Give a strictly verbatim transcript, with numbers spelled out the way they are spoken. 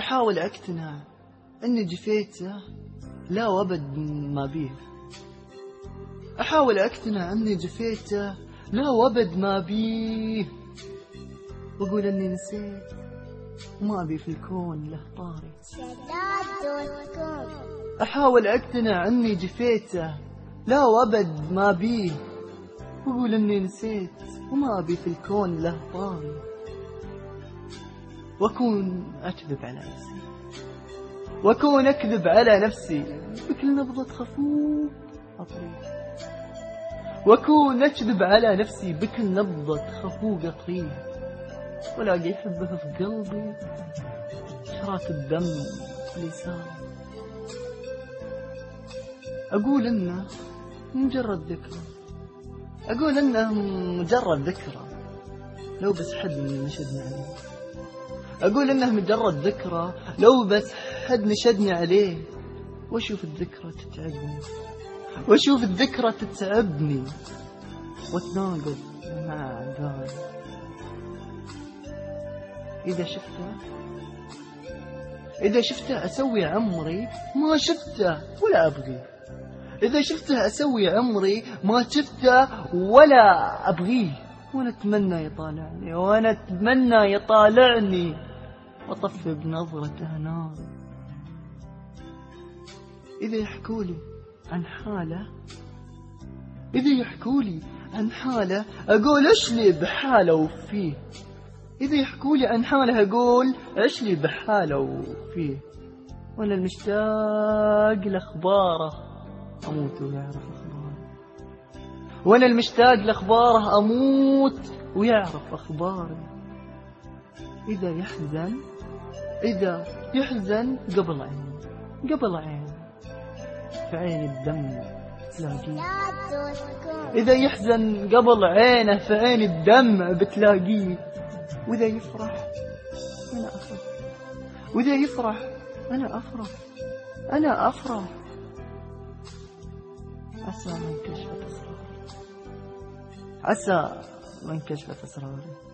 أحاول أقتنع أني جفيته لا وأبد ما بيه. أحاول أقتنع أني جفيته لا وأبد ما بيه، وأقول أني نسيت وما بي في الكون له طاري. أحاول أقتنع أني جفيته لا وأبد ما بيه، وأقول أني نسيت وما بي في الكون له طاري. وأكون أكذب على نفسي وأكون أكذب على نفسي بكل نبضة خفوف أطريق، وأكون أكذب على نفسي بكل نبضة خفوق أطريق، ولاقي حبه في قلبي شراك الدم في لساني. أقول إنه مجرد ذكرى أقول إنه مجرد ذكرى لو بس حد نشدني عليه. أقول إنه مجرد ذكرى لو بس حد نشدني عليه. وأشوف الذكرى تتعبني وأشوف الذكرى تتعبني وأتناقض مع عذابي. إذا شفته إذا شفته أسوي عمري ما شفته ولا أبغيه. إذا شفته أسوي عمري ما شفته ولا أبغيه. وأنا أتمنى يطالعني وأنا أتمنى يطالعني وأطفي بنظرته نار. إذا يحكولي عن حاله إذا يحكولي عن حاله أقول إيش لي بحاله وفيه. إذا يحكولي عن حاله أقول إيش لي بحاله وفيه. وأنا المشتاق لأخباره أموت ويعرف أخباره. وأنا المشتاق لأخباره أموت ويعرف أخباري. إذا يحزن إذا يحزن قبل عيني قبل عيني في عين الدم تلاقيه. إذا يحزن قبل عينه في عين الدم بتلاقيه. وإذا يفرح أنا أفرح وإذا يفرح أنا أفرح أنا أفرح. عسى من كشفت أسراري عسى من كشفت أسراري